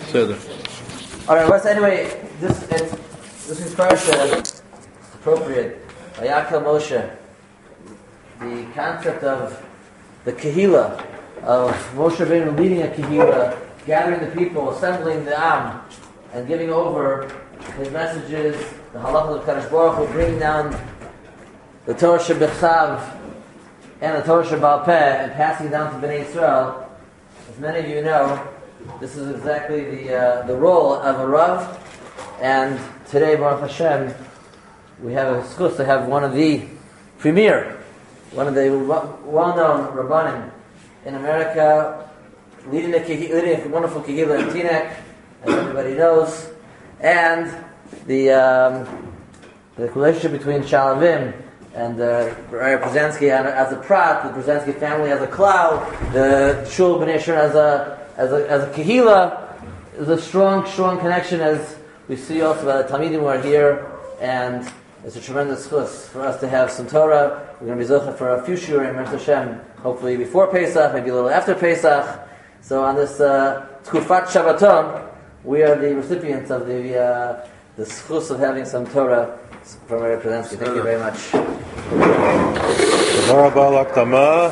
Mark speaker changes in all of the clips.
Speaker 1: All right. Well, anyway, this is parsha appropriate. Vayakel Moshe. The concept of the Kehila, of Moshe Rabbeinu leading a Kehila, gathering the people, assembling the Am, and giving over his messages, the halachas of Kadosh Baruch Hu, bringing down the Torah Shebechav and the Torah Shebal Peh, and passing it down to Bnei Yisrael. As many of you know, this is exactly the role of a Rav, and today, Baruch Hashem, we have a schus to have one of the one of the well-known Rabbanim in America, leading a wonderful Kehila in Teaneck, as everybody knows, and the relationship between Shalavim and Raya Brzezinski as a prat, the Brzezinski family as a klal, the Shul B'nai Sharon as a Kehila, is a strong connection, as we see also by the Talmidim who are here, and it's a tremendous chus for us to have some Torah. We're going to be zocheh for a few shiurim, Me'ez Hashem, hopefully before Pesach, maybe a little after Pesach. So on this Tkufat Shabbaton, we are the recipients of the chus of having some Torah from Rabbi Brzezinski. Thank you very much.
Speaker 2: תודה רבה על ההקדמה.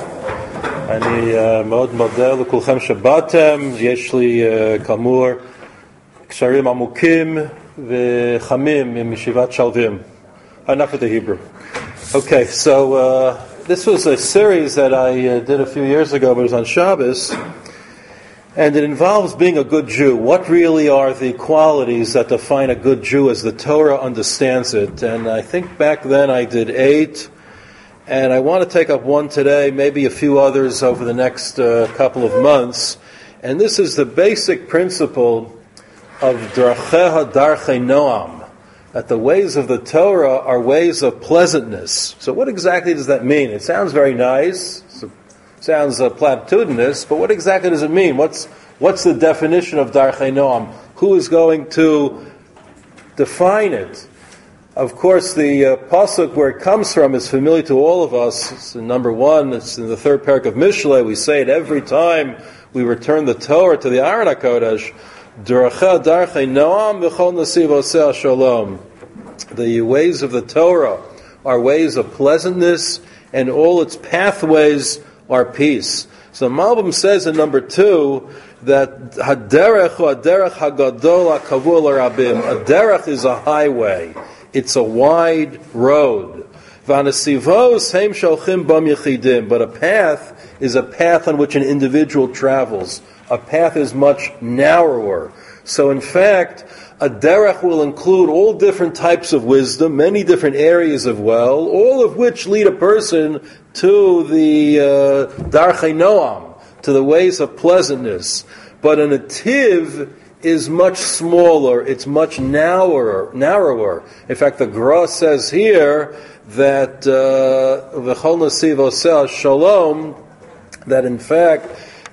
Speaker 2: אני מאוד מודה לכולכם שבאתם. יש לי כאמור קשרים עמוקים וחמים עם ישיבת שלווים. Enough of the Hebrew. Okay, so this was a series that I did a few years ago, but it was on Shabbos, and it involves being a good Jew. What really are the qualities that define a good Jew as the Torah understands it? And I think back then I did 8, and I want to take up one today, maybe a few others over the next couple of months. And this is the basic principle of Darcheha Darchei Noam, that the ways of the Torah are ways of pleasantness. So what exactly does that mean? It sounds very nice, sounds platitudinous, but what exactly does it mean? What's the definition of Darchei Noam? Who is going to define it? Of course, the pasuk where it comes from is familiar to all of us. It's in number 1. It's in the 3rd parak of Mishlei. We say it every time we return the Torah to the Aron HaKodesh. Darchei Noam v'chol nasiv oseh shalom. The ways of the Torah are ways of pleasantness, and all its pathways are peace. So Malbim says in number 2 that haderech hagadol hakavur l'rabim. A derech is a highway; it's a wide road. V'anasivos heim sholchim bam yechidim. But a path is a path on which an individual travels. A path is much narrower. So in fact, a derech will include all different types of wisdom, many different areas of well, all of which lead a person to the Darchei Noam, to the ways of pleasantness. But an ativ is much smaller, it's much narrower. In fact, the Gra says here that v'chol nasiv oseh shalom, that in fact,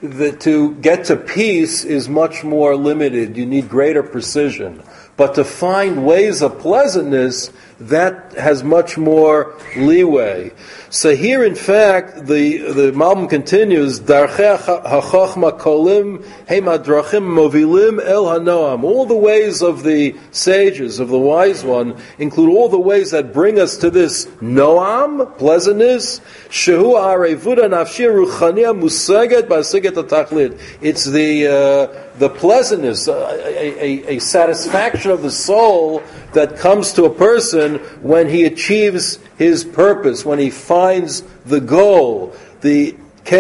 Speaker 2: to get to peace is much more limited. You need greater precision. But to find ways of pleasantness, that has much more leeway. So here, in fact, the Malbim continues, Darchei hachachma kolim heim hadrachim movilim el hanoam. All the ways of the sages, of the wise one, include all the ways that bring us to this noam, pleasantness. Shehu arevuda nafshi ruchania musaget basiget atachlit. It's the pleasantness, a satisfaction of the soul that comes to a person when he achieves his purpose, when he finds the goal. The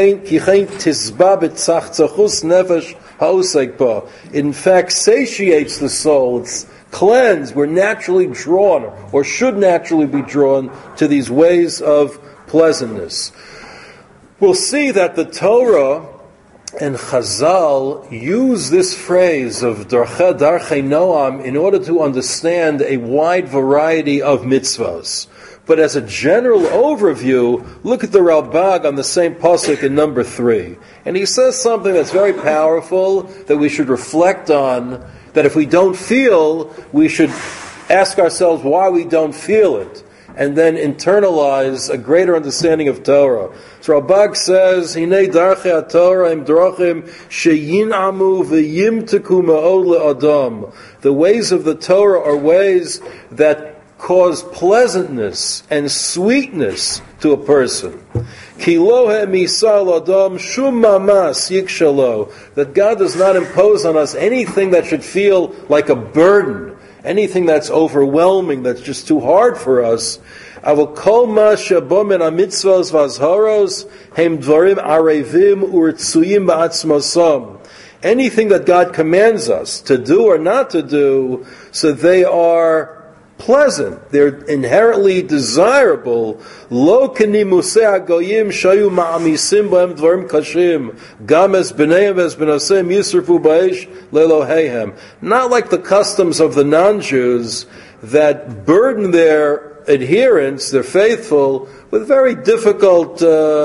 Speaker 2: in fact satiates the soul. It's cleansed. We're naturally drawn, or should naturally be drawn, to these ways of pleasantness. We'll see that the Torah and Chazal use this phrase of Darchei Noam in order to understand a wide variety of mitzvahs. But as a general overview, look at the Ralbag on the same pasuk in number 3. And he says something that's very powerful, that we should reflect on, that if we don't feel, we should ask ourselves why we don't feel it. and then internalize a greater understanding of Torah. So Ralbag says, Hinei darchei HaTorah im drachim sheyinamu v'yimteku ma'od le'adam. The ways of the Torah are ways that cause pleasantness and sweetness to a person. Ki lo ha'misal adam shum mamas yikshalo. That God does not impose on us anything that should feel like a burden, anything that's overwhelming, that's just too hard for us. Avol kol ma shebo min hamitzvos v'azharos hem dvarim arevim u'rtzuyim ba'atzmosam. Anything that God commands us to do or not to do, so they are pleasant, they're inherently desirable. Lo kenimusei hagoyim shayu ma'amisim b'hem dvarim kashim gam es b'neihem es b'noseim yisrafu b'esh le'eloheihem. Not like the customs of the non-Jews that burden their adherents, their faithful, with very difficult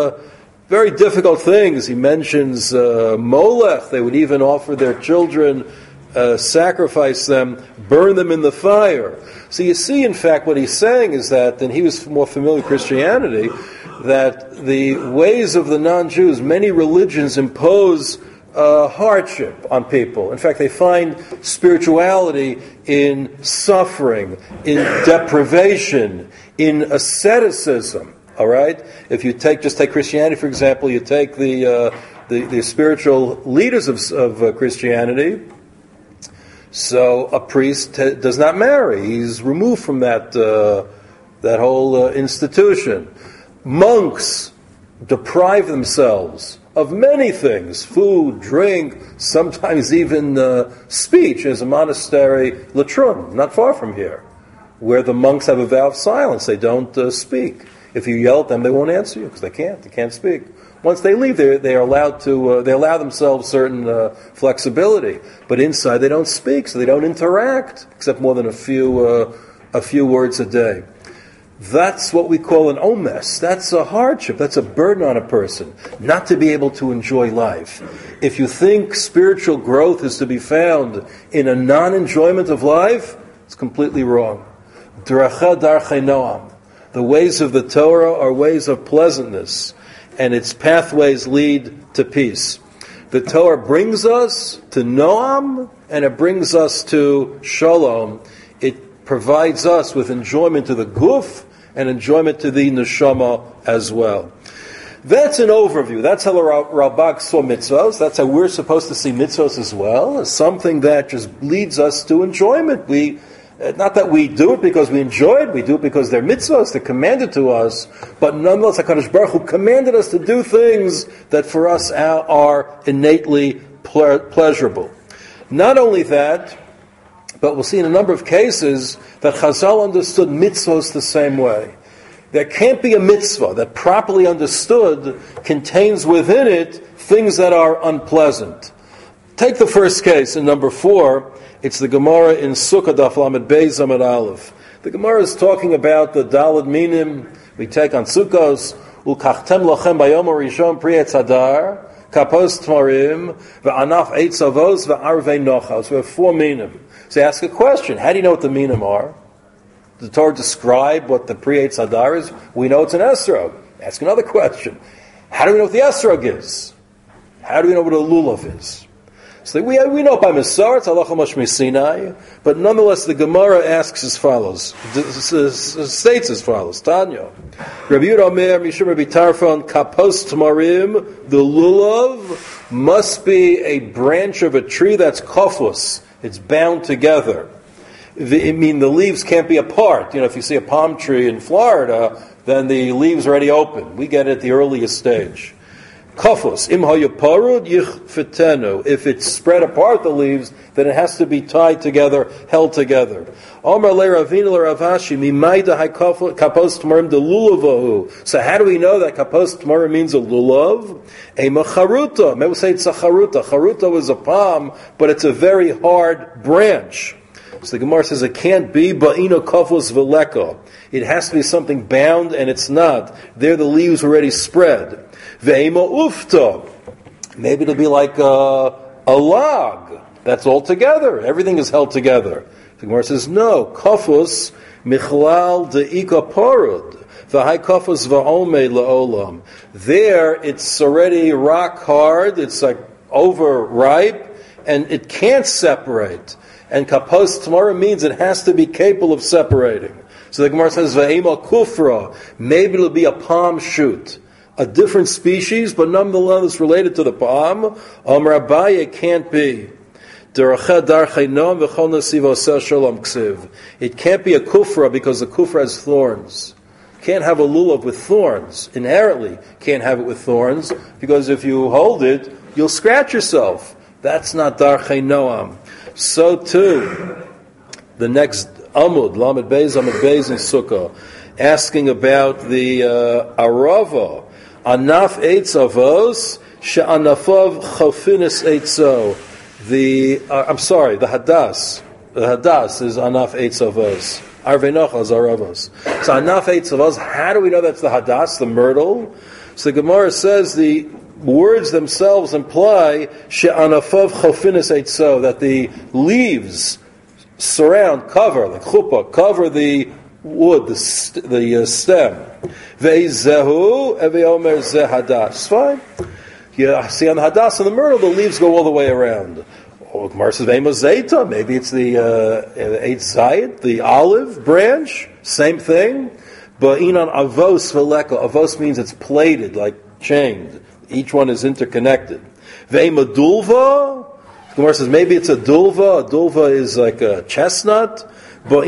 Speaker 2: things. He mentions Molech. They would even offer their children, sacrifice them, burn them in the fire. So you see, in fact, what he's saying is that, and he was more familiar with Christianity, that the ways of the non-Jews, many religions impose hardship on people. In fact, they find spirituality in suffering, in deprivation, in asceticism. All right? If you take Christianity, for example, you take the spiritual leaders of Christianity. So a priest does not marry; he's removed from that whole institution. Monks deprive themselves of many things: food, drink, sometimes even speech. There's a monastery, Latrun, not far from here, where the monks have a vow of silence. They don't speak. If you yell at them, they won't answer you because they can't speak. Once they leave, they are allowed to. They allow themselves certain flexibility, but inside they don't speak, so they don't interact except more than a few words a day. That's what we call an omes. That's a hardship. That's a burden on a person, not to be able to enjoy life. If you think spiritual growth is to be found in a non-enjoyment of life, it's completely wrong. Dracha darchei noam. The ways of the Torah are ways of pleasantness, and its pathways lead to peace. The Torah brings us to Noam, and it brings us to Shalom. It provides us with enjoyment to the guf and enjoyment to the neshama as well. That's an overview. That's how the Ralbag saw mitzvos. That's how we're supposed to see mitzvos as well, as something that just leads us to enjoyment. Not that we do it because we enjoy it, we do it because they're mitzvahs, they're commanded to us, but nonetheless HaKadosh Baruch Hu commanded us to do things that for us are innately pleasurable. Not only that, but we'll see in a number of cases that Chazal understood mitzvahs the same way. There can't be a mitzvah that properly understood contains within it things that are unpleasant. Take the first case in number 4. It's the Gemara in Sukkah Daf Lamed Beis Amud Aleph. The Gemara is talking about the Daled Minim we take on Sukkos. Ulkachtem lochem bayom harishon pri etz hadar, kapos tmarim, ve'anaf eitz avos, ve'arvei nochos. We have 4 minim. So you ask a question. How do you know what the minim are? Does the Torah describe what the pri etz hadar is? We know it's an esrog. Ask another question. How do we know what the esrog is? How do we know what a lulav is? So we know by Masar, it's halacha mashmi Sinai, but nonetheless the Gemara asks as follows, states as follows, Tanya. Rabbi Yehuda Omer, Mishum Rabbi Tarfon, kapos tamarim, the lulav must be a branch of a tree that's kofus, it's bound together. I mean, the leaves can't be apart. You know, if you see a palm tree in Florida, then the leaves are already open. We get it at the earliest stage. Kofus, im hayaparud yichfetenu. If it's spread apart, the leaves, then it has to be tied together, held together. Omar le Ravina le Ravashi, mimayda kapos tamarim de lulavahu. So how do we know that kapos tamarim means a lulav? A macharuta. Maybe we'll say it's a charuta. Charuta was a palm, but it's a very hard branch. So the Gemara says it can't be ba'ino kofus veleko. It has to be something bound, and it's not. There the leaves already spread. Ve'ema ufta. Maybe it'll be like a log. That's all together. Everything is held together. The Gemara says, no, kofus michlal de'ika porud. V'hai kofus v'omei la'olam. There, it's already rock hard, it's like overripe, and it can't separate. And kapos tomorrow means it has to be capable of separating. So the Gemara says, v'ema kufra, maybe it'll be a palm shoot. A different species, but nonetheless related to the palm. Amar Abaye, can't be. It can't be a kufra because the kufra has thorns. Can't have a lulav with thorns. Inherently, can't have it with thorns, because if you hold it, you'll scratch yourself. That's not darchei noam. So too, the next Amud, Lamed Beis in Sukkah, asking about the Arava, Anaf Eitz Avos, She'anafav Chofinis Eitzo. The Hadas. The Hadas is Anaf Eitz Avos. Arvei Nochal is Aravos. So Anaf Eitz Avos, how do we know that's the Hadas, the myrtle? So the Gemara says the words themselves imply She'anafav Chofinis Eitzo, that the leaves surround, cover, like chuppah, cover the wood, the stem. Ve'izehu eve'omer zeh hadas. Fine. You see on the hadas and the myrtle, the leaves go all the way around. Oh, Gemara says ve'emo zayta. Maybe it's the eitz zayit, the olive branch. Same thing. Ba'inan avos v'leka. Avos means it's plated, like chained. Each one is interconnected. Ve'ema dulva. Gemara says maybe it's a dulva. A dulva is like a chestnut. No,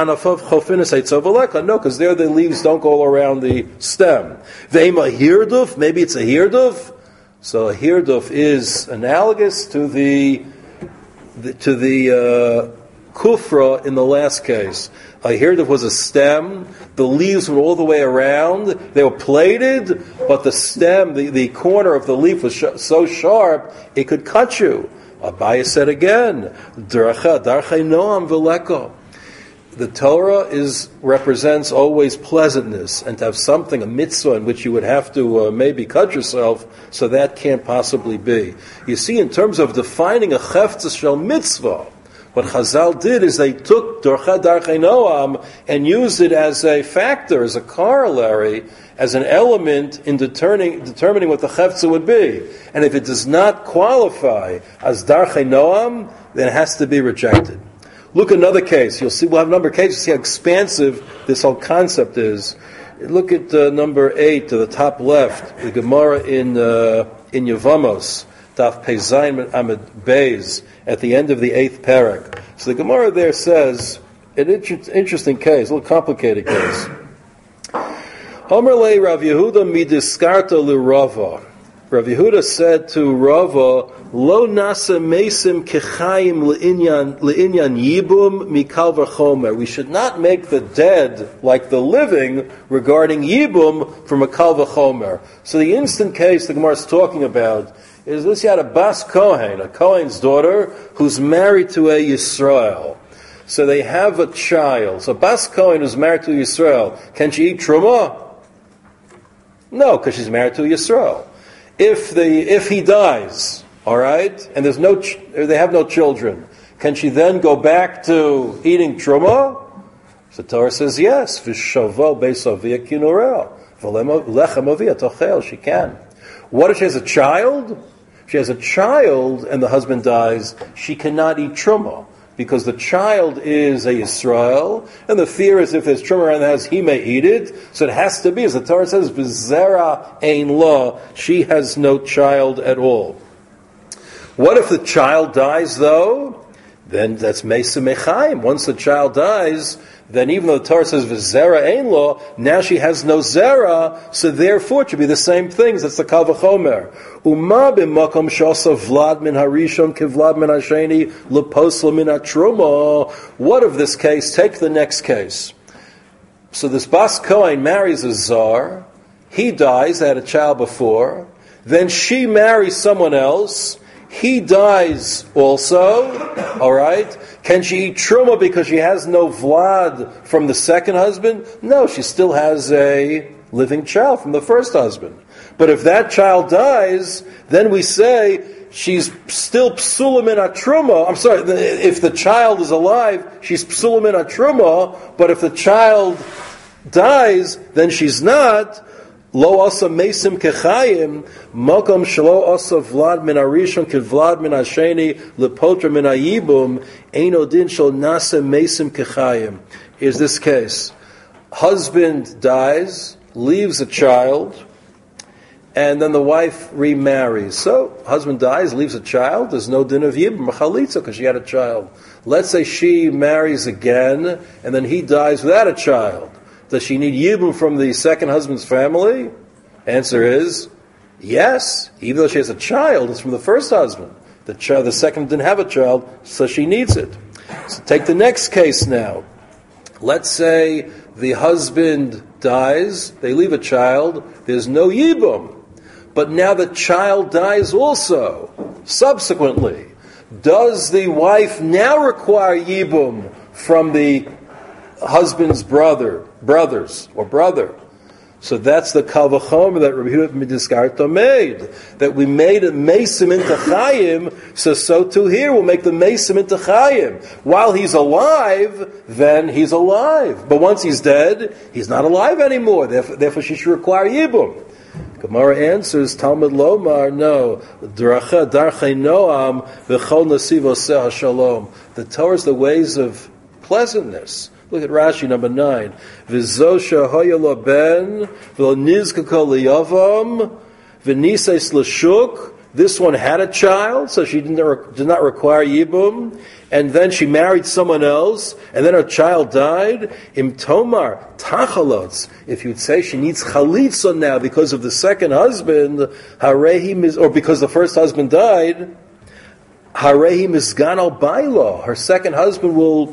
Speaker 2: because there the leaves don't go around the stem. Ve'ema hirduf. Maybe it's a hirduf. So a hirduf is analogous to the kufra in the last case. A hirduf was a stem. The leaves were all the way around. They were plated, but the stem, the corner of the leaf was so sharp it could cut you. Abaye said again, darchei noam v'leko. The Torah represents always pleasantness, and to have something, a mitzvah, in which you would have to maybe cut yourself, so that can't possibly be. You see, in terms of defining a cheftzah shel mitzvah, what Chazal did is they took darchei noam and used it as a factor, as a corollary, as an element in determining what the cheftzah would be. And if it does not qualify as darchei noam, then it has to be rejected. Look at another case. You'll see, we'll have a number of cases, see how expansive this whole concept is. Look at number 8 to the top left, the Gemara in Yevamos, Daf Pei Zayin Amud Beis, at the end of the 8th parak. So the Gemara there says, an interesting case, a little complicated case. Homerle Rav Yehuda midiskarta l'Rava. Rav Yehuda said to Rava, Lo nasa mesim kechayim le'inyan yibum mikal v'chomer. We should not make the dead like the living regarding yibum from a kal v'chomer. So the instant case the Gemara is talking about is this: you had a bas kohen, a kohen's daughter, who's married to a Yisrael. So they have a child. So bas kohen who's married to a Yisrael, can she eat truma? No, because she's married to a Yisrael. If he dies, all right, and they have no children, can she then go back to eating truma? So the Torah says yes. V'shavo beisavia kinurel v'lechem avia tochel. She can. What if she has a child? She has a child, and the husband dies. She cannot eat truma, because the child is a Yisrael, and the fear is if there's truma around the house, he may eat it. So it has to be, as the Torah says, b'zera ein la, she has no child at all. What if the child dies, though? Then that's meisa mechayim. Once the child dies, then even though the Torah says v'zera ein la, now she has no zera, so therefore it should be the same things. That's the kal v'chomer. Uma b'makom shasa vlad min harishon kevlad min hasheni leposla min hatruma. What of this case? Take the next case. So this bas kohen marries a zar. He dies, had a child before. Then she marries someone else. He dies also. All right. Can she eat truma because she has no vlad from the second husband? No, she still has a living child from the first husband. But if that child dies, then we say she's still psula min hatruma. I'm sorry, if the child is alive, she's psula min hatruma, but if the child dies, then she's not. Lo asa mesim kechayim, makom shelo asa vlad min arishon kevlad min hasheni lepotra min hayibum, eino din shel nasa mesim kechayim. Is this case? Husband dies, leaves a child, and then the wife remarries. So, husband dies, leaves a child, there's no din of yibum, chalitza, because she had a child. Let's say she marries again, and then he dies without a child. Does she need yibum from the second husband's family? Answer is yes. Even though she has a child, it's from the first husband. The second didn't have a child, so she needs it. So take the next case now. Let's say the husband dies, they leave a child, there's no yibum. But now the child dies also, subsequently. Does the wife now require yibum from the husband's brothers or brother? So that's the kal v'chomer that Rabbi Yehuda Midiskarta made. That we made a mesim into chayim, so too here we'll make the mesim into chayim. While he's alive, then he's alive. But once he's dead, he's not alive anymore. Therefore she should require yibum. Gemara answers, Talmud Lomar, no. Darchei noam v'chol nasiv oseh hashalom. The Torah is the ways of pleasantness. Look at Rashi, number 9. V'zosha hoyelo ben v'nizkako liyavam v'nises l'shuk. This one had a child, so she did not require yibum. And then she married someone else, and then her child died. Im tomar tachalotz. If you'd say she needs chalitza now because of the second husband, or because the first husband died, harehi mizgan al bailo. Her second husband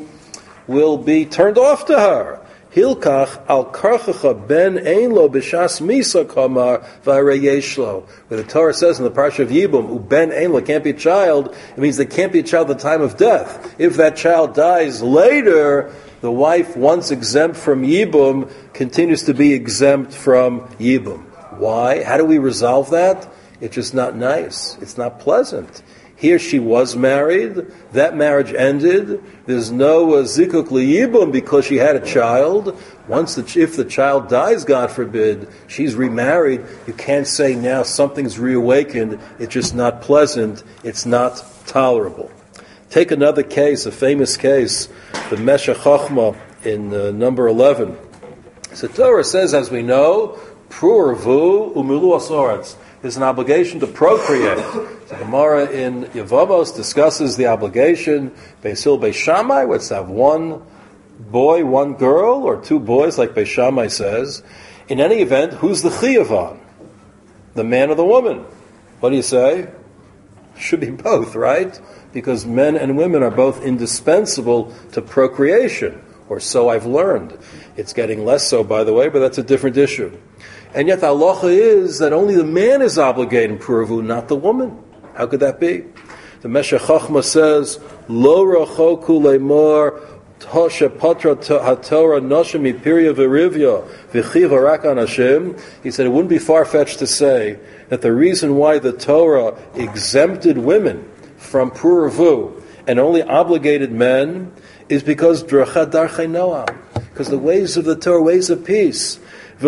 Speaker 2: will be turned off to her. Hilkach al karchacha ben ein lo b'shas misa kamar v'arei yeshlo. Where the Torah says in the parsha of Yibum, u ben ein lo, can't be a child, it means there can't be a child at the time of death. If that child dies later, the wife, once exempt from Yibum, continues to be exempt from Yibum. Why? How do we resolve that? It's just not nice. It's not pleasant. Here she was married, that marriage ended, there's no zikuk liyibum because she had a child. If the child dies, God forbid, she's remarried, you can't say now something's reawakened, it's just not pleasant, it's not tolerable. Take another case, a famous case, the Meshech Chochmah in number 11. So Torah says, as we know, Prurvu umilu asoretz. There's an obligation to procreate. The Gemara in Yevamos discusses the obligation. Beis Hillel, Beis Shammai, what's that? One boy, one girl, or two boys, like Beis Shammai says. In any event, who's the chiyuv on? The man or the woman? What do you say? Should be both, right? Because men and women are both indispensable to procreation, or so I've learned. It's getting less so, by the way, but that's a different issue. And yet the halacha is that only the man is obligated in Puravu, not the woman. How could that be? The Meshech Chochmah says, Lo rachoku lemor tosha patra haTorah nosha mipiria v'rivya v'chiva rak an Hashem. He said it wouldn't be far-fetched to say that the reason why the Torah exempted women from Puravu and only obligated men is because Drachei Noam, because the ways of the Torah, ways of peace. And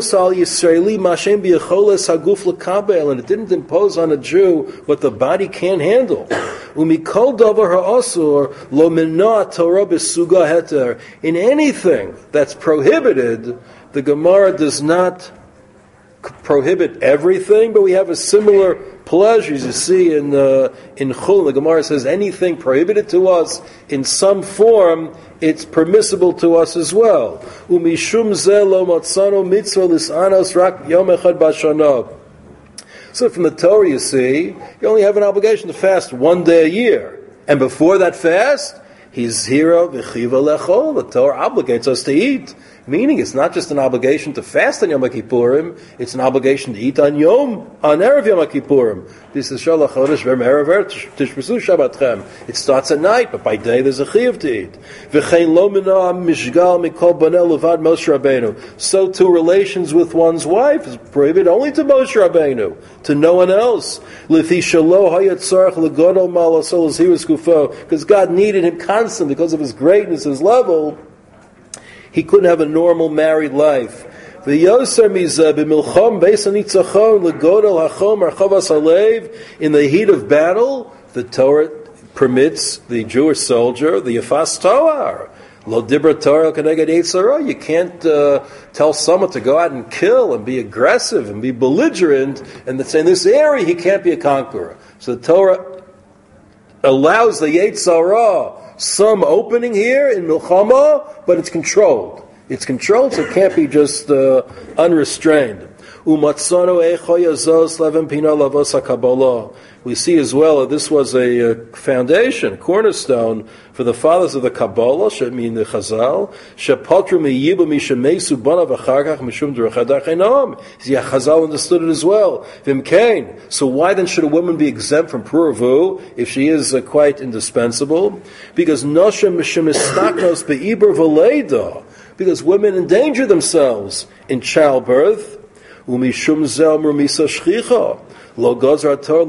Speaker 2: it didn't impose on a Jew what the body can't handle. In anything that's prohibited, the Gemara does not prohibit everything, but we have a similar pleasure. As you see in Chul, the Gemara says anything prohibited to us in some form, it's permissible to us as well. Umishum ze lo matzano mitzvah lisanos rak yom echad b'shana. So from the Torah, you see, you only have an obligation to fast one day a year, and before that fast, he's hira v'chiva lechol. The Torah obligates us to eat. Meaning it's not just an obligation to fast on Yom Kippurim, it's an obligation to eat on Erev Yom Kippurim. This is Shalach Chodesh V'Me'erav Tishmesu Shabbatchem. It starts at night, but by day there's a chiyuv to eat. V'chein lo mina mishgal mikol banel levad Moshe Rabbeinu. So too relations with one's wife is prohibited only to Moshe Rabbeinu, to no one else. L'fi shalo hayat tzarech legodol malasol zirus gufo, because God needed him constantly because of his greatness, his level. He couldn't have a normal married life. In the heat of battle, the Torah permits the Jewish soldier the Yafas Toar. Lo dibra Torah keneged Yitzhara. You can't tell someone to go out and kill and be aggressive and be belligerent, and that in this area he can't be a conqueror. So the Torah allows the Yitzhara some opening here in Milchama, but it's controlled. It's controlled, so it can't be just unrestrained. We see as well that this was a foundation, a cornerstone for the fathers of the Kabbalah, meaning the Chazal. Chazal understood it as well. So why then should a woman be exempt from Puravu if she is quite indispensable? Because because women endanger themselves in childbirth. Because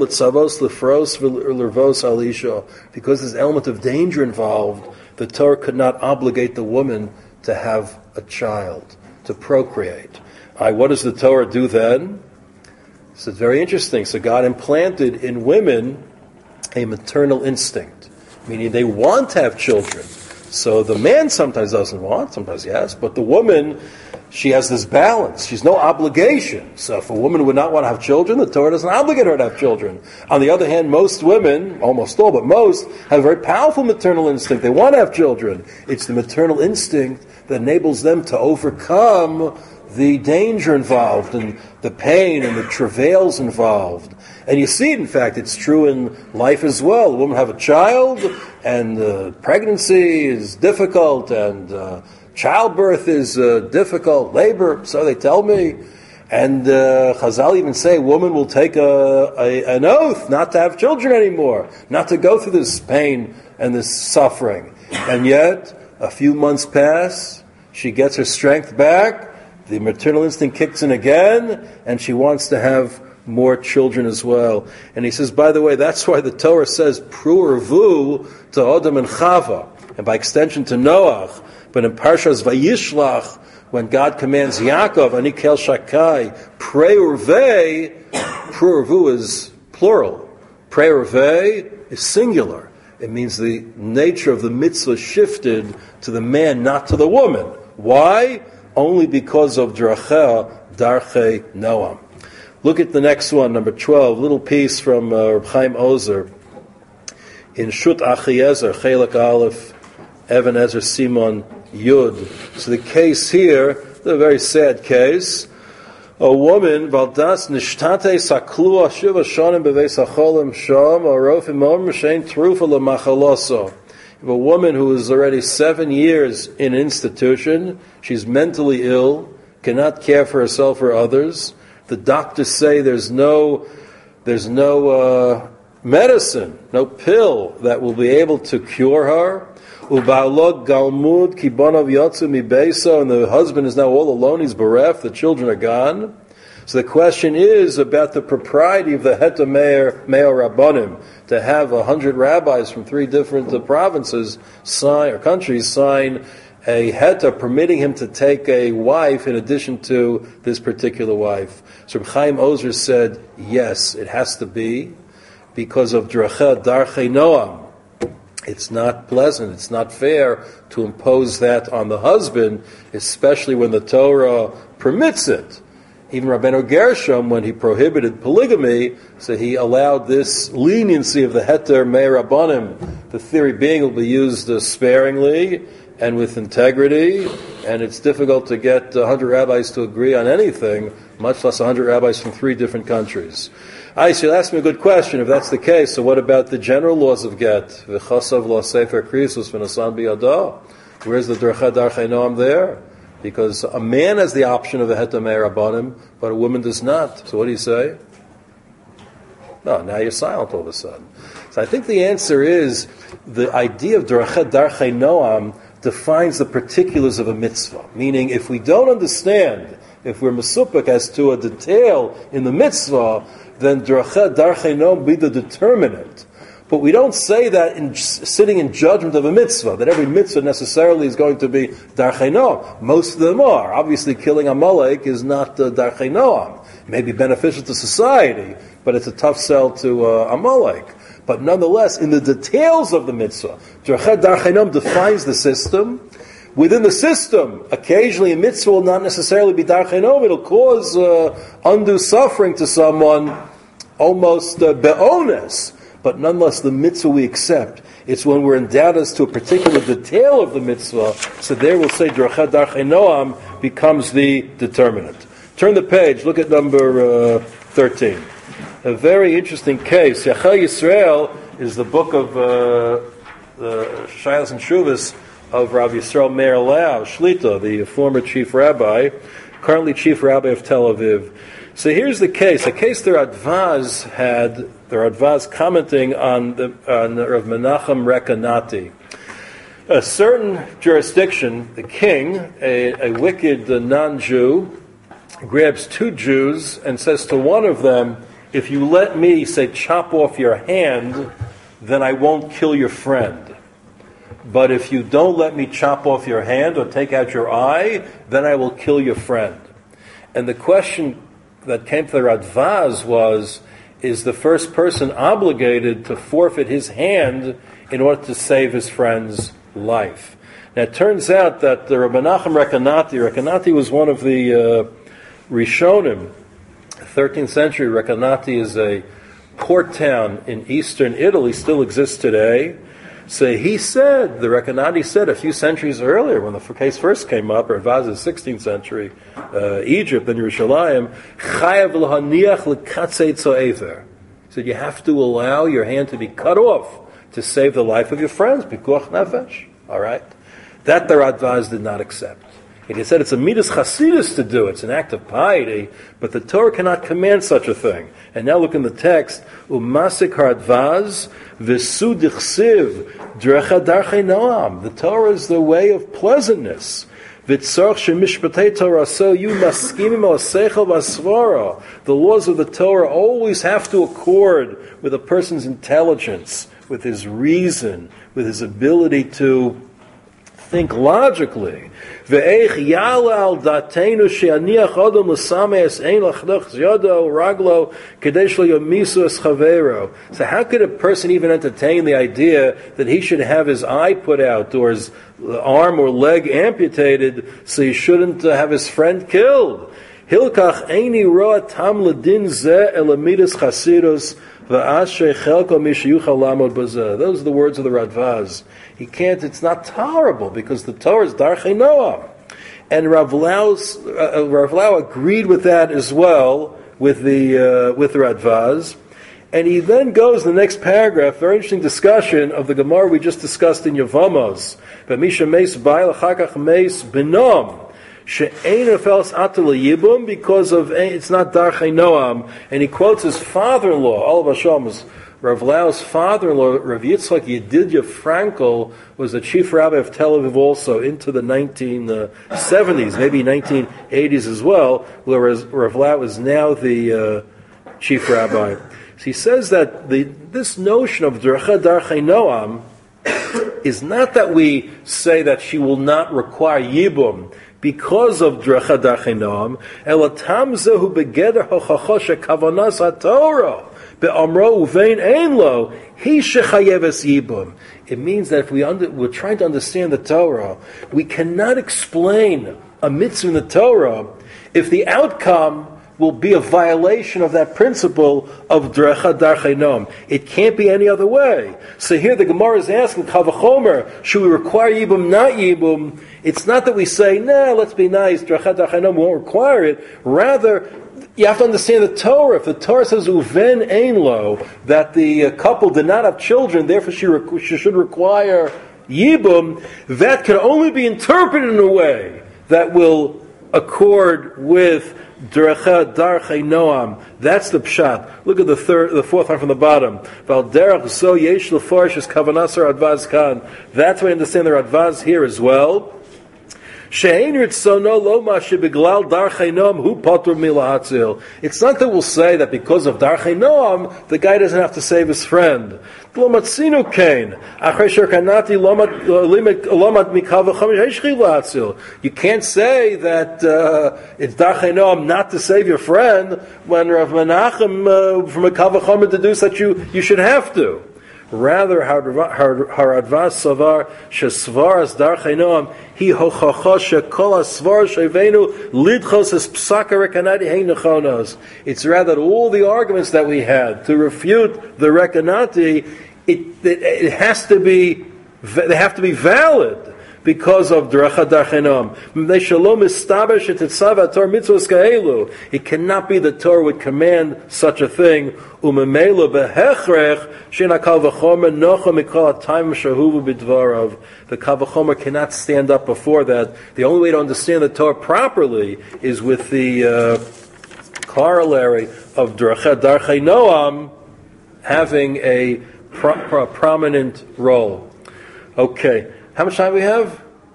Speaker 2: there's an element of danger involved, the Torah could not obligate the woman to have a child, to procreate. What does the Torah do then? So it's very interesting. So God implanted in women a maternal instinct, meaning they want to have children. So the man sometimes doesn't want, sometimes yes, but the woman, she has this balance. She's no obligation. So if a woman would not want to have children, the Torah doesn't obligate her to have children. On the other hand, most women, almost all, but most, have a very powerful maternal instinct. They want to have children. It's the maternal instinct that enables them to overcome the danger involved and the pain and the travails involved. And you see it, in fact, it's true in life as well. A woman have a child, and pregnancy is difficult, and childbirth is difficult, labor, so they tell me. And Chazal even say a woman will take an oath not to have children anymore, not to go through this pain and this suffering. And yet, a few months pass, she gets her strength back, the maternal instinct kicks in again, and she wants to have more children as well. And he says, by the way, that's why the Torah says Pru'ervu to Adam and Chava, and by extension to Noach. But in Parshas Vayishlach, when God commands Yaakov, Anikel Shakai, Pru'ervu is plural. Pru'ervu is singular. It means the nature of the mitzvah shifted to the man, not to the woman. Why? Only because of Dracheh Darchei Noam. Look at the next one, number 12, little piece from Reb Chaim Ozer in Shut Achiezer, Chelek Aleph, Even Ezer Simon Yud. So the case here, a very sad case. A woman, Valdas Nishtate Saklua Shiva Shonim Beveis Acholim Shom, Arofim Om Shein Trufa Lemachaloso. If a woman who is already 7 years in an institution, she's mentally ill, cannot care for herself or others. The doctors say there's no medicine, no pill that will be able to cure her. Uba'alog galmud kibanav yatsu mibeisa, and the husband is now all alone. He's bereft. The children are gone. So the question is about the propriety of the Heta Meir Rabbanim, to have 100 rabbis from 3 different provinces sign a heta permitting him to take a wife in addition to this particular wife. So Reb Chaim Ozer said, yes, it has to be, because of Dracheh Darchei Noam. It's not pleasant, it's not fair to impose that on the husband, especially when the Torah permits it. Even Rabbeinu Gershom, when he prohibited polygamy, so he allowed this leniency of the Heter Meir Rabbanim, the theory being it will be used sparingly and with integrity, and it's difficult to get 100 rabbis to agree on anything, much less 100 rabbis from 3 different countries. You'll ask me a good question if that's the case. So what about the general laws of get? V'chasav lo sefer krisus v'nasan biyado. Where's the Dracheh Darchei Noam there? Because a man has the option of a heter me'arabanim, but a woman does not. So what do you say? No, now you're silent all of a sudden. So I think the answer is the idea of darchei noam defines the particulars of a mitzvah. Meaning, if we don't understand, if we're mesupik as to a detail in the mitzvah, then darchei noam be the determinant. But we don't say that in sitting in judgment of a mitzvah, that every mitzvah necessarily is going to be darchei noam. Most of them are. Obviously, killing Amalek is not darchei noam. It may be beneficial to society, but it's a tough sell to Amalek. But nonetheless, in the details of the mitzvah, darchei noam defines the system. Within the system, occasionally a mitzvah will not necessarily be darchei noam. It'll cause undue suffering to someone, almost be'ones. But nonetheless, the mitzvah we accept. It's when we're in doubt as to a particular detail of the mitzvah, so there we'll say darchei noam becomes the determinant. Turn the page, look at number 13. A very interesting case. Yachal Yisrael is the book of the Shailas and Shuvas of Rav Yisrael Meir Lau Shlita, the former chief rabbi, currently chief rabbi of Tel Aviv. So here's the case. A case the Radvaz commenting on Rav Menachem Rekanati. A certain jurisdiction, the king, a wicked non-Jew, grabs two Jews and says to one of them, if you let me, say, chop off your hand, then I won't kill your friend. But if you don't let me chop off your hand or take out your eye, then I will kill your friend. And the question that came to the Radvaz was, is the first person obligated to forfeit his hand in order to save his friend's life? Now it turns out that the Rabbi Menachem Rekanati was one of the Rishonim, 13th century. Rekanati is a port town in eastern Italy, still exists today. So he said, the Rekanati said a few centuries earlier, when the case first came up, Radvaz is 16th century, Egypt, then Yerushalayim, chayav l'haniach l'katzei tzo'ever. He said, you have to allow your hand to be cut off to save the life of your friends, pikuach nefesh. All right? That the Radvaz did not accept. And he said it's a midas chasidus to do it. It's an act of piety, but the Torah cannot command such a thing. And now look in the text, umasik Radvaz v'su dichsiv darchei noam. The Torah is the way of pleasantness. V'tzorch shemishpatei Torah so you maskimim al seichel v'asvara. The laws of the Torah always have to accord with a person's intelligence, with his reason, with his ability to think logically. Ve'ech yala al datenu she'aniach adam l'sameis ein lachdach yado raglo kadesh lo yomisu es chavero. So how could a person even entertain the idea that he should have his eye put out or his arm or leg amputated so he shouldn't have his friend killed? Hilkach eini roa tam ledin zeh elamidas chasidus. Those are the words of the Radvaz. He can't, it's not tolerable because the Torah is darchei noam. And Rav Lau agreed with that as well with the Radvaz. And he then goes in the next paragraph, very interesting discussion of the Gemara we just discussed in Yevamos. Because of it's not darchei noam, and he quotes his father-in-law. Olav Hashem was Rav Lau's father-in-law. Rav Yitzchak Yedidya Frankel was the chief rabbi of Tel Aviv also into the 1970s, maybe 1980s as well, whereas Rav Lau is now the chief rabbi. So he says that this notion of darchei noam is not that we say that she will not require yibum because of darchei noam, elatam zehu begeder hochacha shekavanas haTorah be'amro uvein ein lo he shechayeves yibum. It means that if we're trying to understand the Torah, we cannot explain a mitzvah in the Torah if the outcome will be a violation of that principle of darchei noam. It can't be any other way. So here the Gemara is asking, Chavachomer, should we require yibum, not yibum? It's not that we say, nah, let's be nice, darchei noam won't require it. Rather, you have to understand the Torah. If the Torah says uven ein lo, that the couple did not have children, therefore she should require yibum, that can only be interpreted in a way that will accord with Darchei Noam. That's the pshat. Look at the fourth line from the bottom. Val derech so yesh l'farish es kavanasar Radvaz kan. That's why I understand the Radvaz here as well. She'ein ritzono lo mashe beglal Darchei Noam hu patur milahatzil. It's not that we'll say that because of Darchei Noam the guy doesn't have to save his friend. Lo matzinu kain. Achrei sherkanati lomat mikava chamish heishchi lahatzil. You can't say that it's Darchei Noam not to save your friend when Rav Menachem from a kavachomer deduced that you should have to. Rather, Haradvaz Savar Shesvaras Darchei Noam Hi Hochacha Shekol Asvar Shevenu Lidchos Es Psaka Rekanati Hein Nechonos. It's rather that all the arguments that we had to refute the Rekanati, it has to be, they have to be valid because of Darchei Noam. It cannot be that Torah would command such a thing. The Kal V'chomer cannot stand up before that. The only way to understand the Torah properly is with the corollary of Darchei Noam having a prominent role. Okay. How much time do we have?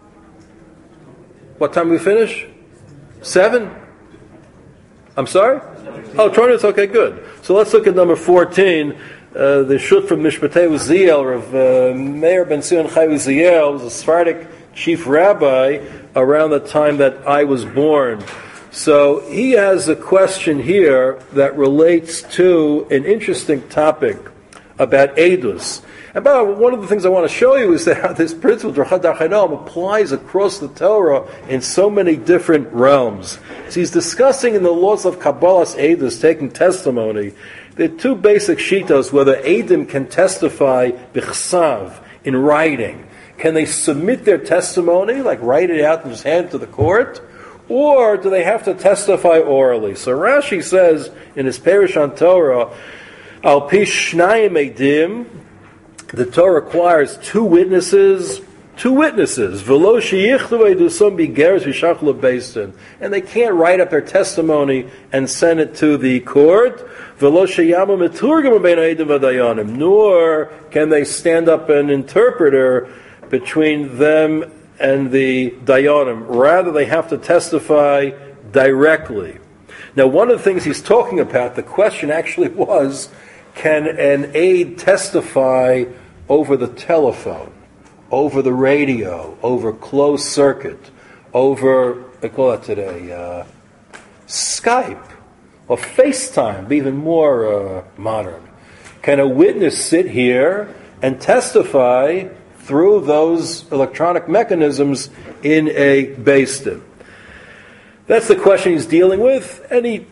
Speaker 2: What time do we finish? 7? I'm sorry? Oh, 20 minutes? Okay, good. So let's look at number 14. The shut from Mishpatei Uziel of Meir ben Sion Chai Uziel, was a Sephardic chief rabbi around the time that I was born. So he has a question here that relates to an interesting topic about Eidus. And by the way, one of the things I want to show you is that how this principle, Darchei Noam, applies across the Torah in so many different realms. So he's discussing in the laws of Kabbalah's Eidus, taking testimony. There are two basic shitos whether Eidim can testify b'chsav, in writing. Can they submit their testimony, like write it out and just hand it to the court? Or do they have to testify orally? So Rashi says in his Perush on Torah, Al pi shnayim eidim, the Torah requires two witnesses, V'lo sheyichtu eidusam bigeres v'shachlu lebeis, and they can't write up their testimony and send it to the court. V'lo sheyamu meturgam bein ha'edim v'dayanim, nor can they stand up an interpreter between them and the dayanim. Rather, they have to testify directly. Now, one of the things he's talking about, the question actually was, can an aide testify over the telephone, over the radio, over closed circuit, over, they call that today, Skype, or FaceTime, be even more modern? Can a witness sit here and testify through those electronic mechanisms in a Beis Din? That's the question he's dealing with, and he,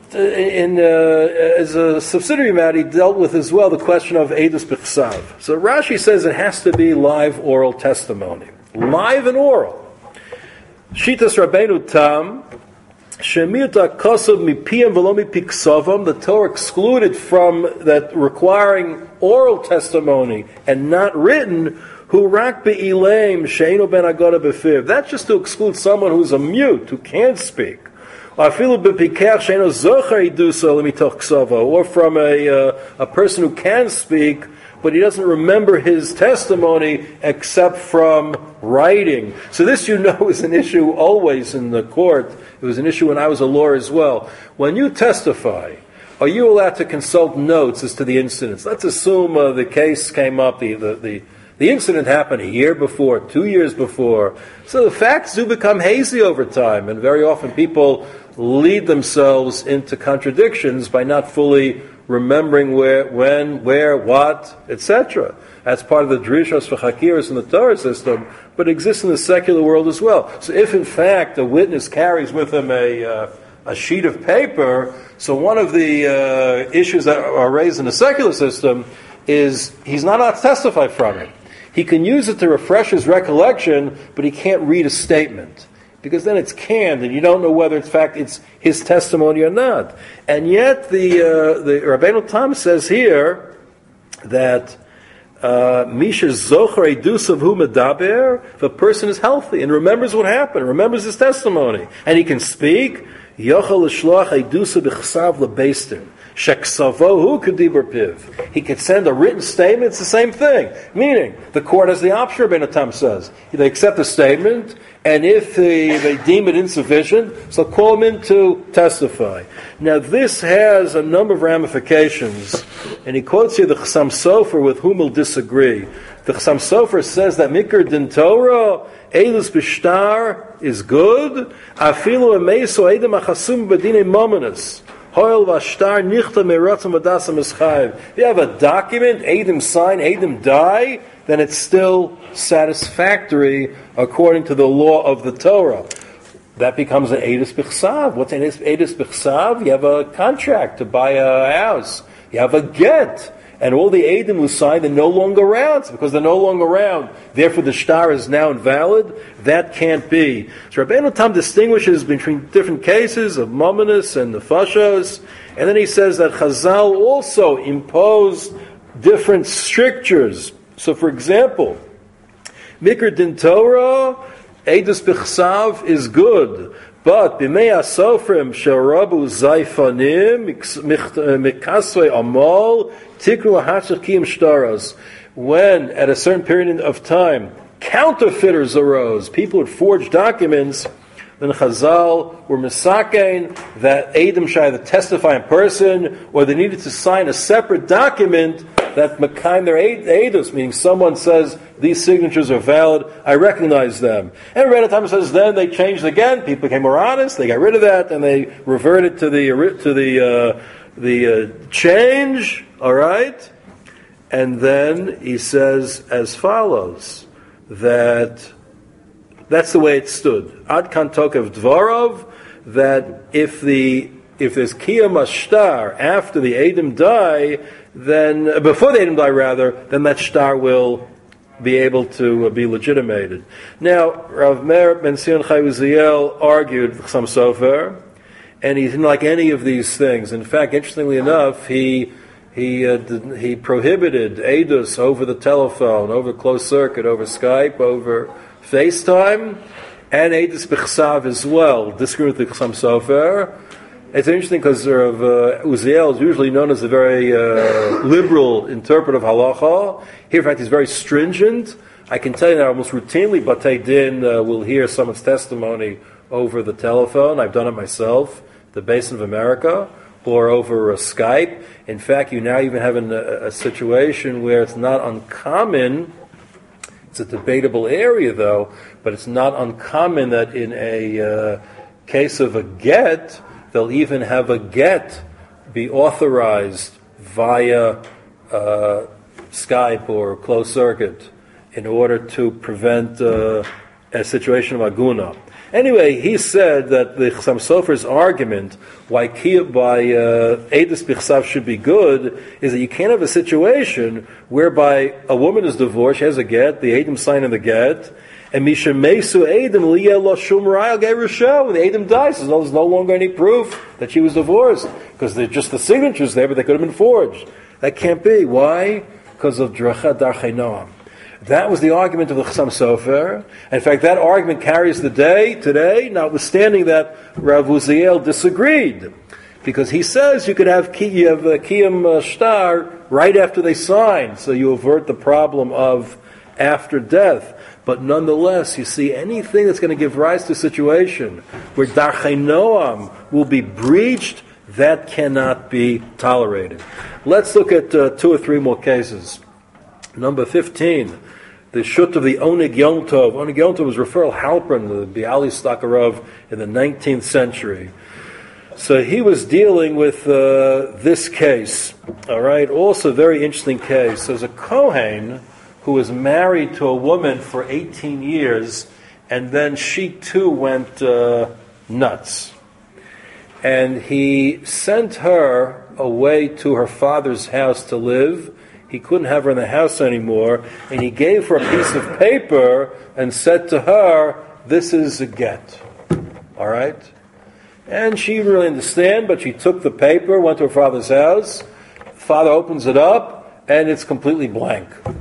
Speaker 2: as a subsidiary matter, he dealt with as well the question of Eidus B'chsav. So Rashi says it has to be live oral testimony. Live and oral. Shitas Rabbeinu Tam, Shemirta Kosav Mipiyam V'lo Mipiksavam, the Torah excluded from that requiring oral testimony and not written, Hu rak be'ileim she'eino ben agoda b'fiv. That's just to exclude someone who's a mute, who can't speak. Or from a person who can speak, but he doesn't remember his testimony except from writing. So this, is an issue always in the court. It was an issue when I was a lawyer as well. When you testify, are you allowed to consult notes as to the incidents? Let's assume the case came up, the incident happened a year before, 2 years before. So the facts do become hazy over time, and very often people lead themselves into contradictions by not fully remembering where, when, where, what, etc. That's part of the drishos for chakiras in the Torah system, but exists in the secular world as well. So if in fact a witness carries with him a sheet of paper, so one of the issues that are raised in the secular system is he's not allowed to testify from it. He can use it to refresh his recollection, but he can't read a statement, because then it's canned, and you don't know whether in fact it's his testimony or not. And yet the Rabbeinu Tam says here that Misha Zocher Edus of whom Medaber, if a person is healthy and remembers what happened, remembers his testimony, and he can speak, Yochel L'shloach Edus B'chsav L'Beistin. Sheksavohu Kediber Piv. He could send a written statement, it's the same thing. Meaning, the court has the option, Rabbeinu Tam says. They accept the statement, and if they deem it insufficient, so call him in to testify. Now this has a number of ramifications, and he quotes here the Chassam Sofer with whom he'll disagree. The Chassam Sofer says that Mikr Din Torah, Eilus Bishtar is good, Afilu Emeiso Eidem Achasum B'dinei Mominus. If you have a document, Adam sign, Adam die, then it's still satisfactory according to the law of the Torah. That becomes an Eidus B'chsav. What's an Eidus B'chsav? You have a contract to buy a house. You have a get. And all the Adam who signed, they're no longer around. So because they're no longer around, therefore the shtar is now invalid. That can't be. So Rabbeinu Tam distinguishes between different cases of mominus and nefashos. And then he says that Chazal also imposed different strictures. So for example, Mikr Din Torah, Eidus B'chsav is good. But b'mei asofrim sharabu zayfanim mikasvei amal tikru hachakiyim shtaros. When at a certain period of time counterfeiters arose, people would forge documents. Then Chazal were misakein that Adam should either testify in person or they needed to sign a separate document that mekayim their edus, meaning someone says these signatures are valid, I recognize them. And Rebbeinu Tam says then they changed again. People became more honest. They got rid of that and they reverted to the change. All right, and then he says as follows that. That's the way it stood. Ad kan tokev dvarov, that if there's kiyam ashtar after the Adam die, then before the Adam die rather, then that shtar will be able to be legitimated. Now, Rav Meir ben Sion Chai Uziel argued Chassam Sofer, and he didn't like any of these things. In fact, interestingly enough, he prohibited Eidos over the telephone, over closed circuit, over Skype, over FaceTime, and Eidus B'chsav as well. Disagreeing with the Chassam Sofer. It's interesting because Uziel is usually known as a very liberal interpreter of halacha. Here, in fact, he's very stringent. I can tell you that almost routinely, Batei Din will hear someone's testimony over the telephone. I've done it myself, the Basin of America, or over Skype. In fact, you now even have a situation where it's not uncommon. It's a debatable area, though, but it's not uncommon that in a case of a get, they'll even have a get be authorized via Skype or closed circuit in order to prevent a situation of aguna. Anyway, he said that the Chassam Sofer's argument why Eidus B'chsav should be good is that you can't have a situation whereby a woman is divorced, she has a get, the Adam sign in the get, and Misha Mesu Adam Liyeh Lo Shum Ra'al Gerusha, when the Adam dies, there's no longer any proof that she was divorced, because they're just the signatures there, but they could have been forged. That can't be. Why? Because of Dracha Darchei Noam. That was the argument of the Chassam Sofer. In fact, that argument carries the day today, notwithstanding that Rav Uziel disagreed. Because he says you could have Kiyam Shtar right after they sign, so you avert the problem of after death. But nonetheless, you see, anything that's going to give rise to a situation where Darchei Noam will be breached, that cannot be tolerated. Let's look at 2 or 3 more cases. Number 15, the shut of the Oneg Yom Tov. Oneg Yom Tov was Raphael Halpern, the Bialis Stakarov, in the 19th century. So he was dealing with this case. All right, also a very interesting case. There's a Kohen who was married to a woman for 18 years, and then she too went nuts. And he sent her away to her father's house to live. He couldn't have her in the house anymore, and he gave her a piece of paper and said to her, "This is a get." All right? And she didn't really understand, but she took the paper, went to her father's house. Father opens it up, and it's completely blank.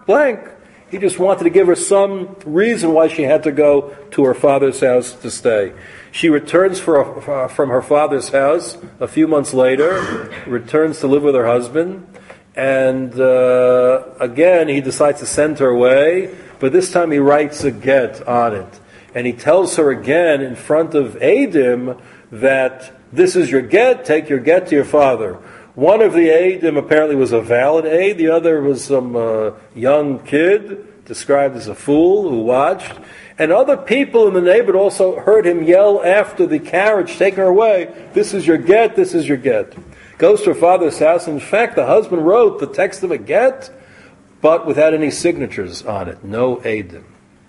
Speaker 2: blank. He just wanted to give her some reason why she had to go to her father's house to stay. She returns from her father's house a few months later, returns to live with her husband, and again he decides to send her away, but this time he writes a get on it. And he tells her again in front of Eidim that this is your get, take your get to your father. One of the Eidim apparently was a valid aid, the other was some young kid, described as a fool, who watched. And other people in the neighborhood also heard him yell after the carriage, taking her away, this is your get, this is your get. Goes to her father's house. In fact, the husband wrote the text of a get, but without any signatures on it, no Eidim.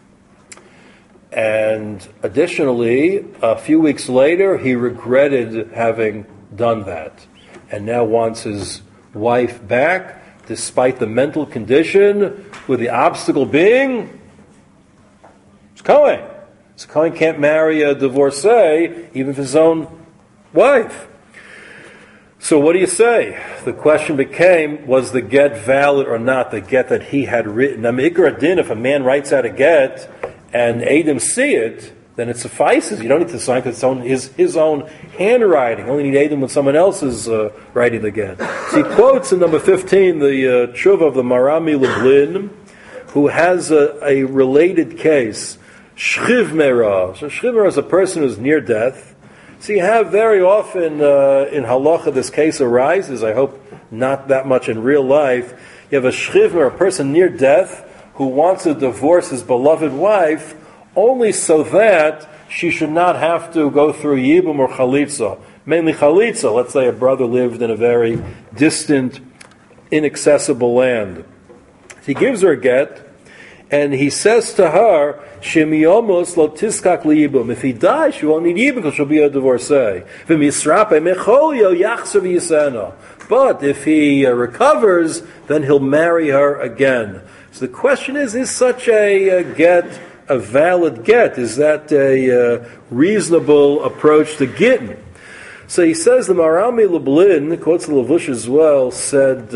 Speaker 2: And additionally, a few weeks later, he regretted having done that, and now wants his wife back, despite the mental condition, with the obstacle being, it's Cohen. So Cohen can't marry a divorcee, even if his own wife. So what do you say? The question became, was the get valid or not, the get that he had written? Now, Ikar Adin, if a man writes out a get, and Eidim see it, then it suffices. You don't need to sign because it's his own handwriting. Only need Eidim when someone else is writing the get. So he quotes in number 15 the tshuva of the Marami Lublin, who has a related case, Shchiv Merah. So Shchiv Merah is a person who's near death. So you have very often in halacha this case arises, I hope not that much in real life. You have a Shchiv Merah, a person near death, who wants to divorce his beloved wife only so that she should not have to go through Yibum or Chalitza. Mainly Chalitza. Let's say a brother lived in a very distant, inaccessible land. He gives her a get, and he says to her, Shemiyomos lo tiskak liyibum. If he dies, she won't need Yibum because she'll be a divorcee. But if he recovers, then he'll marry her again. So the question is such a get a valid get? Is that a reasonable approach to gittin? So he says the Marami Lublin, quotes the Lavush as well, said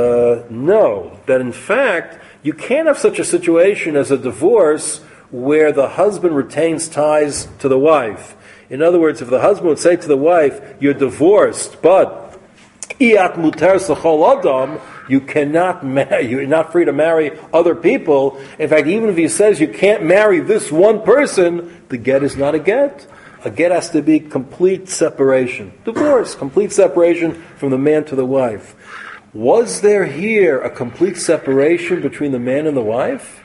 Speaker 2: no, that in fact you can't have such a situation as a divorce where the husband retains ties to the wife. In other words, if the husband would say to the wife, you're divorced, but iat muter s'chol adam, you cannot marry, you're not free to marry other people. In fact, even if he says you can't marry this one person, the get is not a get. A get has to be complete separation. Divorce, complete separation from the man to the wife. Was there here a complete separation between the man and the wife?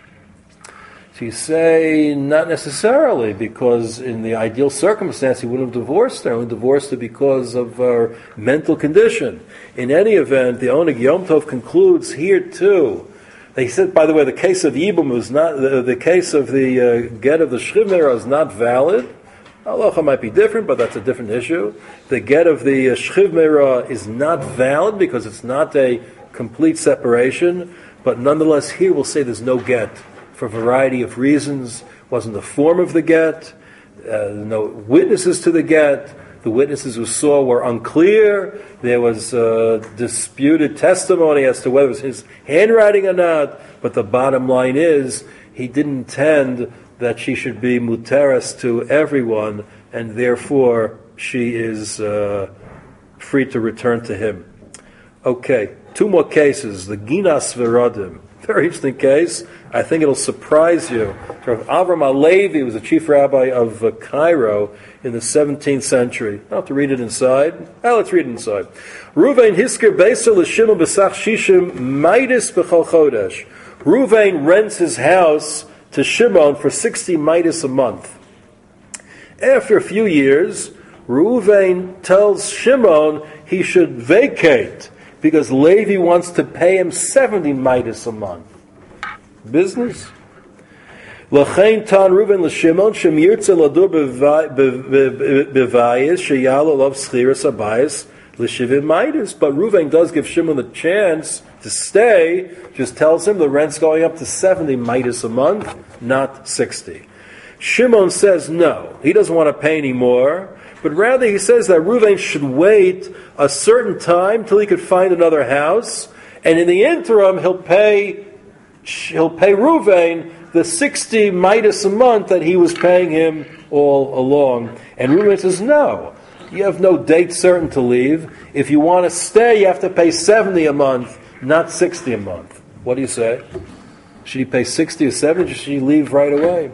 Speaker 2: So you say, not necessarily, because in the ideal circumstance, he wouldn't have divorced her. He would have divorced her because of her mental condition. In any event, the Oneg Yom Tov concludes here too. They said, by the way, the case of Yibum is not, the case of the get of the Shchiv Merah is not valid. Halacha might be different, but that's a different issue. The get of the Shchiv Merah is not valid because it's not a complete separation, but nonetheless here we'll say there's no get. For a variety of reasons, wasn't the form of the get, no witnesses to the get, the witnesses who saw were unclear, there was disputed testimony as to whether it was his handwriting or not, but the bottom line is, he didn't intend that she should be muteres to everyone, and therefore she is free to return to him. Okay, two more cases, the Ginas Veradim. Very interesting case. I think it'll surprise you. Avram Alevi was the chief rabbi of Cairo in the 17th century. I'll have to read it inside. Let's read it inside. Ruvain hisker beisel l'shimon b'sach shishim midas b'chol chodesh. Ruvain rents his house to Shimon for 60 midas a month. After a few years, Ruvain tells Shimon he should vacate because Levi wants to pay him 70 midas a month. Business. L'chein tan Ruven l'Shimon shemirtze ladur bevayis sheyalo lov schiras abayis l'shivim midas. But Ruven does give Shimon the chance to stay. Just tells him the rent's going up to 70 midas a month, not 60. Shimon says no. He doesn't want to pay any more. But rather he says that Ruvain should wait a certain time till he could find another house, and in the interim he'll pay he'll pay Ruvain the 60 midas a month that he was paying him all along. And Ruvain says, no, you have no date certain to leave. If you want to stay, you have to pay 70 a month, not 60 a month. What do you say? Should he pay 60 or 70, or should he leave right away?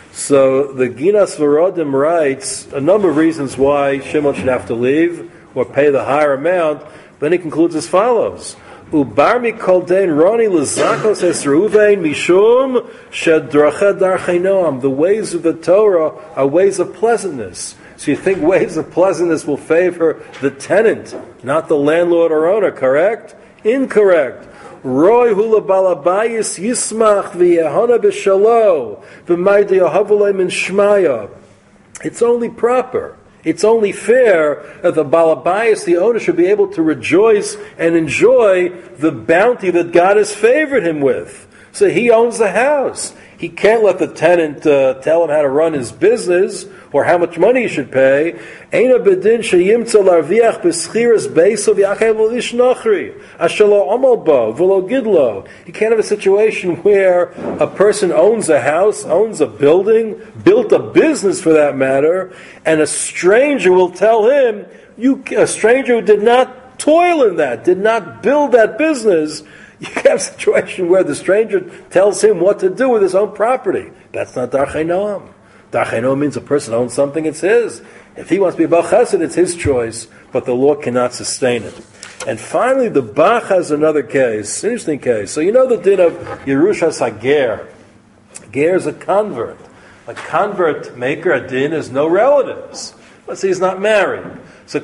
Speaker 2: So the Ginas Varadim writes a number of reasons why Shimon should have to leave or pay the higher amount. Then he concludes as follows. Ubarmi kol dein roni lezakos es Reuven mishum shedracha darchei noam. The ways of the Torah are ways of pleasantness. So you think ways of pleasantness will favor the tenant, not the landlord or owner, correct? Incorrect. Roy hula balabayis yismach v'yehana b'shalo v'maydi yahavulei min shmaya. It's only proper. It's only fair that the balabayis, the owner, should be able to rejoice and enjoy the bounty that God has favored him with. So he owns the house. He can't let the tenant tell him how to run his business or how much money he should pay. Eina bedin sheyimtza larviach b'schiras beisov yachev l'lish nachri ashelo amal bo v'lo gidlo. You can't have a situation where a person owns a house, owns a building, built a business for that matter, and a stranger will tell him, a stranger who did not toil in that, did not build that business. You have a situation where the stranger tells him what to do with his own property. That's not Darchei Noam. Darchei Noam means a person owns something, it's his. If he wants to be Baal Chesed, it's his choice, but the law cannot sustain it. And finally, the Bach has another case, interesting case. So you know the din of Yerushas HaGer. Ger is a convert. A convert maker, a din, has no relatives. Let's say he's not married. So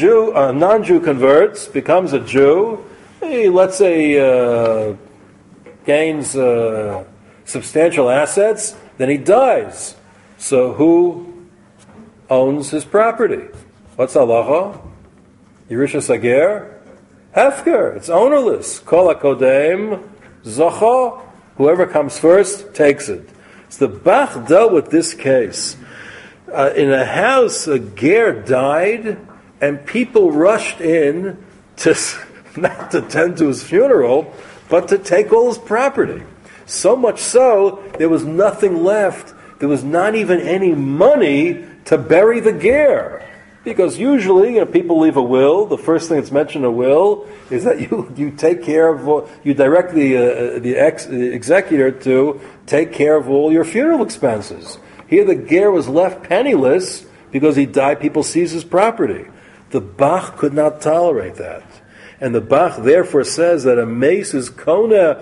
Speaker 2: a non-Jew converts, becomes a Jew. He, let's say, gains substantial assets, then he dies. So who owns his property? What's halacha? Yerushas HaGer? Hefker. It's ownerless. Kol HaKodem Zocha. Whoever comes first takes it. So the Bach dealt with this case. In a house, a ger died, and people rushed in to not to tend to his funeral, but to take all his property. So much so, there was nothing left. There was not even any money to bury the ger. Because usually, people leave a will. The first thing that's mentioned in a will is that you take care of, you direct the executor to take care of all your funeral expenses. Here the ger was left penniless because he died, people seized his property. The Bach could not tolerate that. And the Bach therefore says that a mace is konelo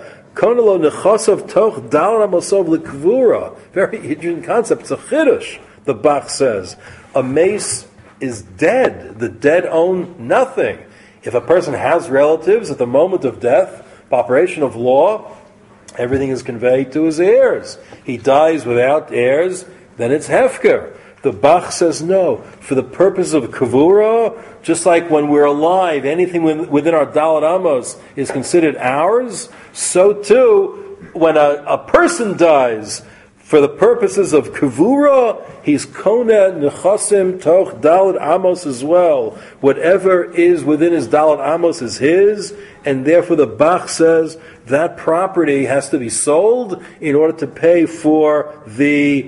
Speaker 2: nechasav toch dal amosov lekvura. Very interesting concept. It's a chiddush. The Bach says a mace is dead. The dead own nothing. If a person has relatives at the moment of death, by operation of law, everything is conveyed to his heirs. He dies without heirs, then it's hefker. The Bach says no. For the purpose of kavura, just like when we're alive, anything within our Dalet Amos is considered ours, so too, when a person dies, for the purposes of kavura, he's koneh nechasim toch Dalet Amos as well. Whatever is within his Dalet Amos is his, and therefore the Bach says that property has to be sold in order to pay for the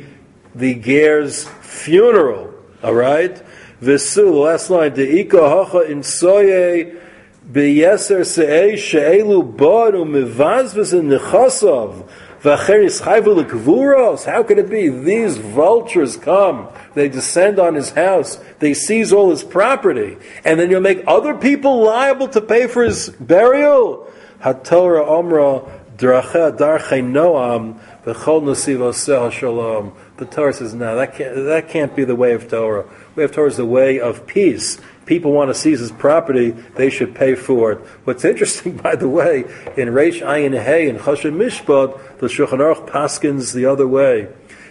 Speaker 2: ger's funeral. All right? Visu, last line, de'ika hacha in soye beyeser se'ei she'elu badu mivazvus in nechasav v'acher yischayvu l'kvuros. How could it be? These vultures come, they descend on his house, they seize all his property, and then you'll make other people liable to pay for his burial? HaTorah omra darchei noam v'chol nesivoseh shalom. The Torah says, no, that can't be the way of Torah. The way of Torah is the way of peace. People want to seize his property, they should pay for it. What's interesting, by the way, in Reish Ayin Hey and Choshen Mishpat, the Shulchan Aruch paskins the other way.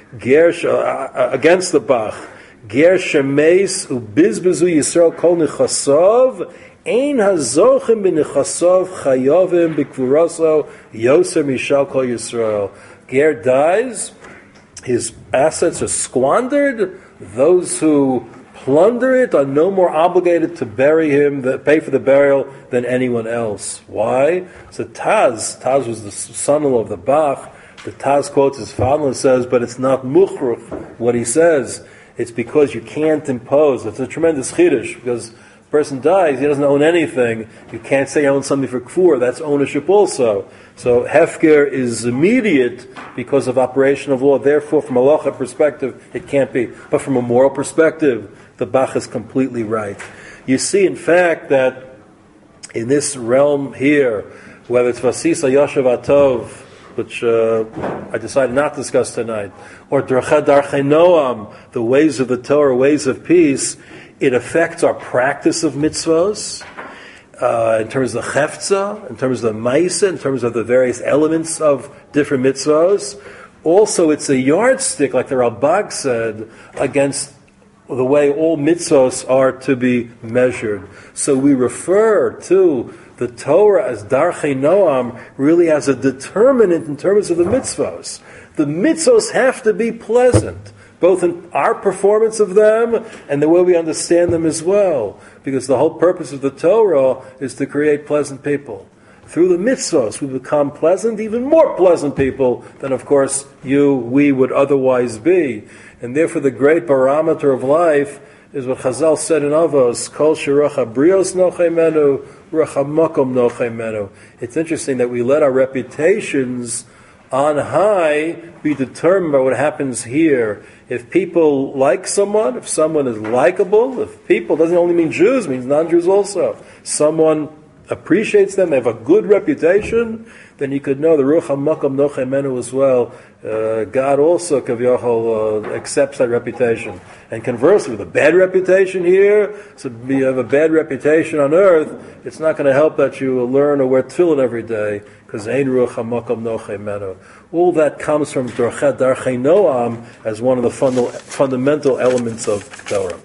Speaker 2: Against the Bach. Ger shemeis ubizbezu Yisrael kol nechasav ein hazochim b'nechasav chayovim b'kvuraso yoser mishal kol Yisrael. Ger dies, his assets are squandered. Those who plunder it, are no more obligated to bury him, pay for the burial, than anyone else. Why? So Taz was the son-in-law of the Bach. The Taz quotes his father and says, but it's not muchruch what he says. It's because you can't impose. It's a tremendous chiddush, because the person dies, he doesn't own anything. You can't say I own something for kfur. That's ownership also. So hefker is immediate because of operation of law. Therefore, from a halacha perspective, it can't be. But from a moral perspective, the Bach is completely right. You see, in fact, that in this realm here, whether it's Vasisa Yoshev Atov, which I decided not to discuss tonight, or Drachei Noam, the ways of the Torah, ways of peace, it affects our practice of mitzvahs, in terms of the chefza, in terms of the maisa, in terms of the various elements of different mitzvahs. Also, it's a yardstick, like the Ralbag said, against the way all mitzvahs are to be measured. So we refer to the Torah as Darchei Noam really as a determinant in terms of the mitzvahs. The mitzvahs have to be pleasant, both in our performance of them and the way we understand them as well. Because the whole purpose of the Torah is to create pleasant people. Through the mitzvahs, we become pleasant, even more pleasant people than, of course, we would otherwise be. And therefore, the great barometer of life is what Chazal said in Avos, Kol Shiracha Brios Nochei Menu, Racha Makom Nochei Menu. It's interesting that we let our reputations on high be determined by what happens here. If people like someone, if someone is likable, if people, doesn't only mean Jews, it means non-Jews also. Someone appreciates them, they have a good reputation, then you could know the Ruach HaMakom Nochei Menu as well. God also, Kaviyachol, accepts that reputation. And conversely, with a bad reputation here, so you have a bad reputation on earth, it's not going to help that you learn or wear tefillin every day, because Ein Ruach HaMakom Nochei Menu. All that comes from Darchei Noam as one of the fundamental elements of Torah.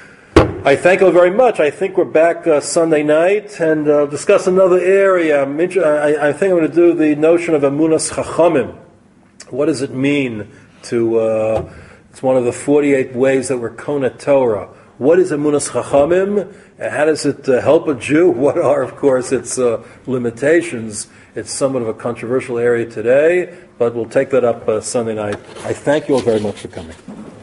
Speaker 2: I thank you very much. I think we're back Sunday night and discuss another area. I think I'm going to do the notion of Emunas Chachamim. What does it mean to... it's one of the 48 ways that we're Kona Torah. What is Emunas Chachamim? How does it help a Jew? What are, of course, its limitations? It's somewhat of a controversial area today, but we'll take that up Sunday night. I thank you all very much for coming.